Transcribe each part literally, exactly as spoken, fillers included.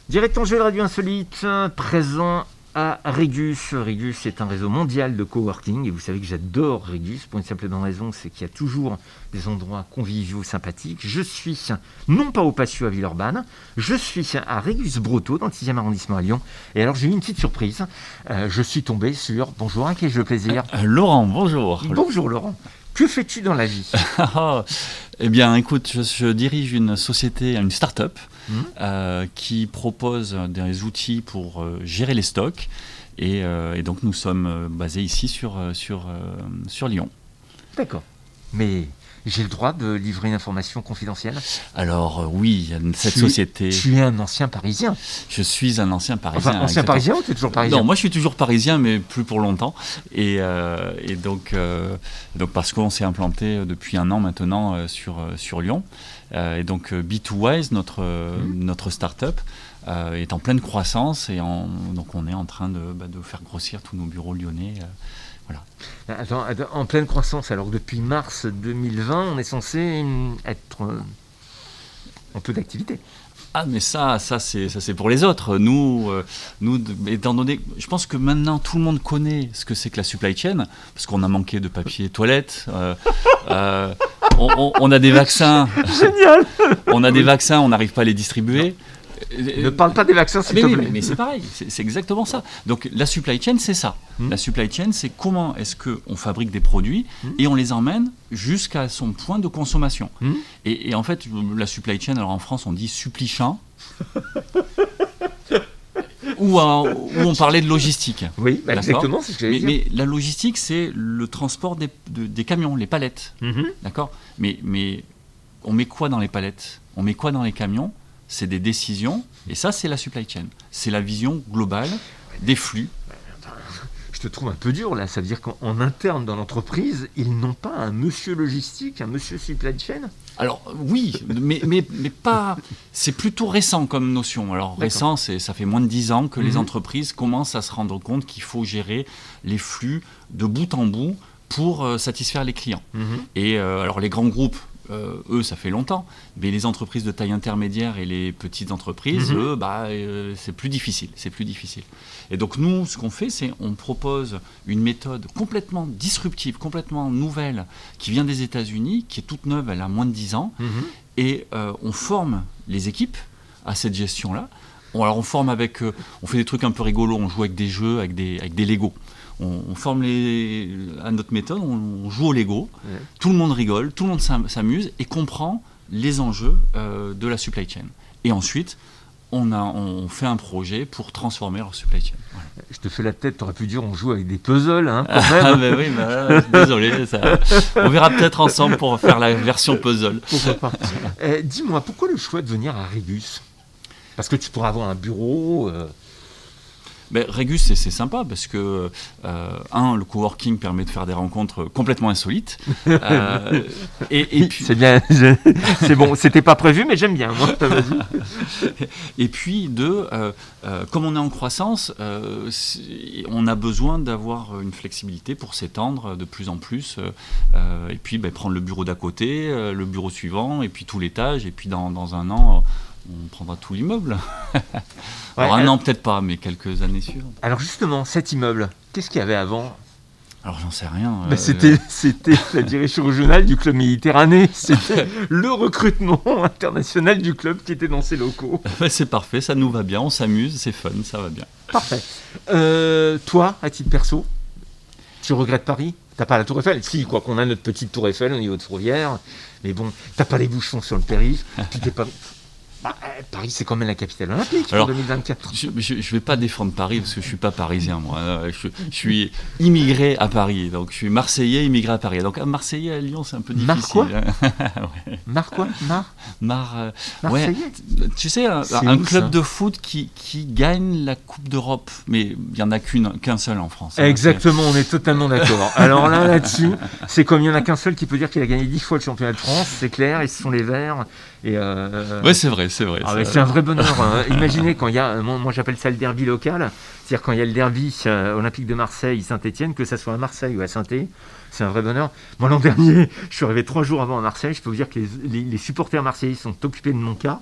Directement jeu de Radio Insolite, présent à Régus. Régus est un réseau mondial de coworking et vous savez que j'adore Régus pour une simple et bonne raison, c'est qu'il y a toujours des endroits conviviaux sympathiques. Je suis non pas au Patio à Villeurbanne, je suis à Régus-Brotteaux dans le sixième arrondissement à Lyon. Et alors j'ai eu une petite surprise, euh, je suis tombé sur... Bonjour, à qui ai-je le plaisir ? euh, Laurent, bonjour. Bonjour Laurent, que fais-tu dans la vie ? Eh bien écoute, je, je dirige une société, une start-up Mmh. Euh, qui propose des outils pour euh, gérer les stocks et, euh, et donc nous sommes euh, basés ici sur, euh, sur, euh, sur Lyon. D'accord, mais j'ai le droit de livrer une information confidentielle ? Alors euh, oui, cette tu, société... Tu es un ancien Parisien ? Je suis un ancien Parisien. Enfin, ancien Parisien ou tu es toujours Parisien ? Non, moi je suis toujours Parisien mais plus pour longtemps et, euh, et donc, euh, donc parce qu'on s'est implanté depuis un an maintenant euh, sur, euh, sur Lyon. Euh, et donc B deux Wise, notre, mmh. notre start-up, euh, est en pleine croissance et en, donc on est en train de, bah, de faire grossir tous nos bureaux lyonnais. Euh, voilà. Attends, attends, en pleine croissance, alors depuis mars deux mille vingt, on est censé être euh, en taux d'activité. Ah mais ça, ça c'est, ça c'est pour les autres. Nous, euh, nous, étant donné, je pense que maintenant tout le monde connaît ce que c'est que la supply chain, parce qu'on a manqué de papier toilette. Euh, euh, on, on, on a des vaccins. Génial. On a des vaccins, on n'arrive pas à les distribuer. Ne parle pas des vaccins, s'il mais, te oui, plaît. Mais, mais c'est pareil, c'est, c'est exactement ça. Donc la supply chain, c'est ça. Mmh. La supply chain, c'est comment est-ce qu'on fabrique des produits mmh. et on les emmène jusqu'à son point de consommation. Mmh. Et, et en fait, la supply chain, alors en France, on dit supply chain. Où, euh, où on parlait de logistique. Oui, bah exactement, c'est ce que j'allais mais, dire. mais la logistique, c'est le transport des, de, des camions, les palettes. Mm-hmm. D'accord ? mais, mais on met quoi dans les palettes ? On met quoi dans les camions ? C'est des décisions, et ça, c'est la supply chain. C'est la vision globale des flux. Je te trouve un peu dur, là. Ça veut dire qu'en interne dans l'entreprise, ils n'ont pas un monsieur logistique, un monsieur supply chain ? Alors oui, mais, mais, mais pas. C'est plutôt récent comme notion. Alors D'accord. récent, c'est, ça fait moins de dix ans que mmh. les entreprises commencent à se rendre compte qu'il faut gérer les flux de bout en bout pour euh, satisfaire les clients. Mmh. Et euh, alors les grands groupes, euh, eux, ça fait longtemps, mais les entreprises de taille intermédiaire et les petites entreprises, mmh. eux, bah, euh, c'est plus difficile. C'est plus difficile. Et donc nous, ce qu'on fait, c'est on propose une méthode complètement disruptive, complètement nouvelle, qui vient des États-Unis, qui est toute neuve, elle a moins de dix ans, mmh. et euh, on forme les équipes à cette gestion-là. On, alors on forme avec, euh, on fait des trucs un peu rigolos, on joue avec des jeux, avec des, avec des Lego. On, on forme les, à notre méthode, on, on joue au Lego, ouais. Tout le monde rigole, tout le monde s'amuse et comprend les enjeux euh, de la supply chain. Et ensuite, On, a, on fait un projet pour transformer leur supply chain. Voilà. Je te fais la tête, t'aurais pu dire on joue avec des puzzles, hein, quand même. Ah ben oui, bah, désolé. Ça, on verra peut-être ensemble pour faire la version puzzle. Pourquoi pas. euh, Dis-moi, pourquoi le choix de venir à Régus ? Parce que tu pourras avoir un bureau... Euh... Ben, Régus, c'est, c'est sympa parce que, euh, un, le coworking permet de faire des rencontres complètement insolites. Euh, et, et puis... C'est bien, je... c'est bon, c'était pas prévu, mais j'aime bien, moi. Vas-y. Et puis, deux, euh, euh, comme on est en croissance, euh, on a besoin d'avoir une flexibilité pour s'étendre de plus en plus. Euh, et puis, ben, prendre le bureau d'à côté, euh, le bureau suivant, et puis tout l'étage, et puis dans, dans un an... on prendra tout l'immeuble. Alors ouais, un alors, an peut-être pas, mais quelques années suivantes. Alors justement, cet immeuble, qu'est-ce qu'il y avait avant ? Alors j'en sais rien. Bah, euh... c'était, c'était la direction régionale du club Méditerranée. C'était le recrutement international du club qui était dans ses locaux. Ouais, c'est parfait, ça nous va bien, on s'amuse, c'est fun, ça va bien. Parfait. Euh, toi, à titre perso, tu regrettes Paris ? T'as pas la Tour Eiffel ? Si, quoi qu'on a notre petite Tour Eiffel au niveau de Fourvière, mais bon, t'as pas les bouchons sur le périph', tu t'es pas... Bah, Paris, c'est quand même la capitale olympique en deux mille vingt-quatre. Je ne vais pas défendre Paris parce que je ne suis pas parisien, moi. Je, je suis immigré à Paris. Donc, je suis marseillais immigré à Paris. Donc, marseillais à Lyon, c'est un peu difficile. Mar quoi ouais. Mar quoi Mar Mar. Euh, ouais. Tu sais, un, un club ça de foot qui, qui gagne la Coupe d'Europe. Mais il n'y en a qu'une, qu'un seul en France. Exactement, hein, on est totalement d'accord. Alors là, là-dessus, c'est comme il n'y en a qu'un seul qui peut dire qu'il a gagné dix fois le championnat de France. C'est clair, et ce sont les Verts. Et euh... ouais, c'est vrai, c'est vrai. Ah, c'est, c'est un vrai bonheur. Hein. Imaginez quand il y a, moi, moi j'appelle ça le derby local, c'est-à-dire quand il y a le derby euh, olympique de Marseille, Saint-Étienne, que ça soit à Marseille ou à Saint-Étienne, c'est un vrai bonheur. Moi l'an dernier, je suis arrivé trois jours avant à Marseille. Je peux vous dire que les, les, les supporters marseillais sont occupés de mon cas.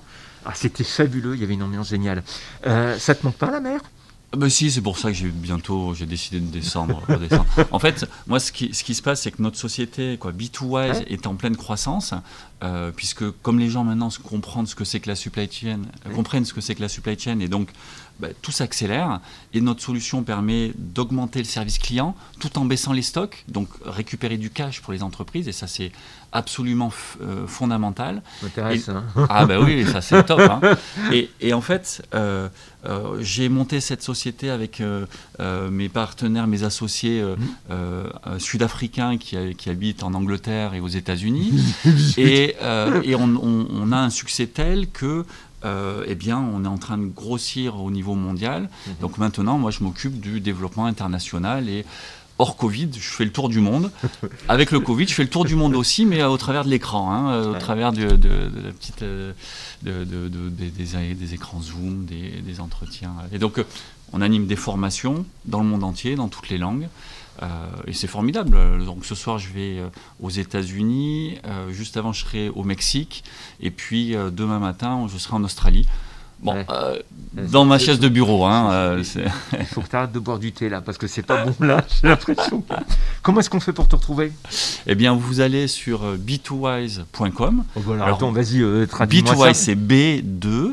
Ah, c'était fabuleux, il y avait une ambiance géniale. Euh, ça te manque pas la mer ? Ben si, c'est pour ça que j'ai bientôt j'ai décidé de descendre. redescendre. En fait, moi, ce qui, ce qui se passe, c'est que notre société, quoi, B deux Wise, ouais. est en pleine croissance, euh, puisque comme les gens maintenant comprennent ce que c'est que la supply chain, ouais. comprennent ce que c'est que la supply chain, et donc ben, tout s'accélère. Et notre solution permet d'augmenter le service client, tout en baissant les stocks, donc récupérer du cash pour les entreprises, et ça c'est absolument f- euh, fondamental. M'intéresse. Et, hein. Ah ben bah oui, ça c'est top. Hein. Et, et en fait, euh, euh, j'ai monté cette société avec euh, euh, mes partenaires, mes associés euh, mmh. euh, sud-africains qui, qui habitent en Angleterre et aux États-Unis. et euh, et on, on, on a un succès tel que Euh, eh bien, on est en train de grossir au niveau mondial. Mmh. Donc maintenant, moi, je m'occupe du développement international et hors Covid, je fais le tour du monde. Avec le Covid, je fais le tour du monde aussi, mais au travers de l'écran, hein, au ouais. travers de, de, de la petite, de, de, de, de, des, des, des écrans Zoom, des, des entretiens. Et donc, on anime des formations dans le monde entier, dans toutes les langues. Euh, et c'est formidable. Donc ce soir, je vais euh, aux États-Unis. Euh, juste avant, je serai au Mexique. Et puis euh, demain matin, je serai en Australie. Bon, ouais. euh, dans ma chaise de bureau. Hein, euh, c'est... Il faut que tu arrêtes de boire du thé là, parce que c'est pas bon là. J'ai l'impression. Comment est-ce qu'on fait pour te retrouver ? Eh bien, vous allez sur b deux wise point com. Oh, voilà, alors, attends, vas-y, euh, traduis-moi ça. B deux Wise, c'est B deux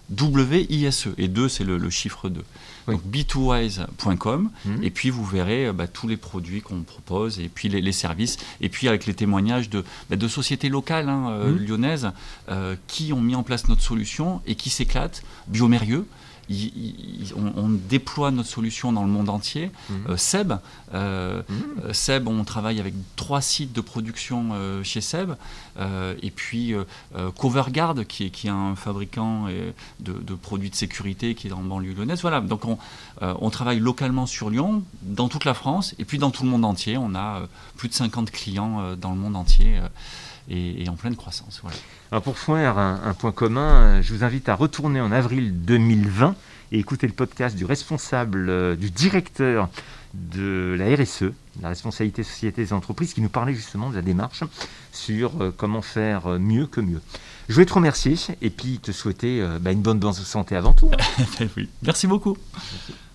W I S E. Et deux, c'est le, le chiffre deux. Oui. Donc b deux wise point com, mmh. et puis vous verrez bah, tous les produits qu'on propose, et puis les, les services, et puis avec les témoignages de, bah, de sociétés locales hein, euh, mmh. lyonnaises euh, qui ont mis en place notre solution et qui s'éclatent. Biomérieux, il, il, on, on déploie notre solution dans le monde entier. Mmh. Euh, Seb, euh, mmh. Seb, on travaille avec trois sites de production euh, chez Seb, euh, et puis euh, Coverguard, qui est, qui est un fabricant de, de produits de sécurité qui est en banlieue lyonnaise. Voilà, donc on, euh, on travaille localement sur Lyon, dans toute la France, et puis dans tout le monde entier. On a euh, plus de cinquante clients euh, dans le monde entier. Euh, Et, et en pleine croissance. Voilà. Alors pour faire un, un point commun, je vous invite à retourner en avril deux mille vingt et écouter le podcast du responsable, euh, du directeur de la R S E, la responsabilité société des entreprises, qui nous parlait justement de la démarche sur euh, comment faire mieux que mieux. Je voulais te remercier et puis te souhaiter euh, bah, une bonne, bonne santé avant tout. Hein. Oui. Merci beaucoup. Merci.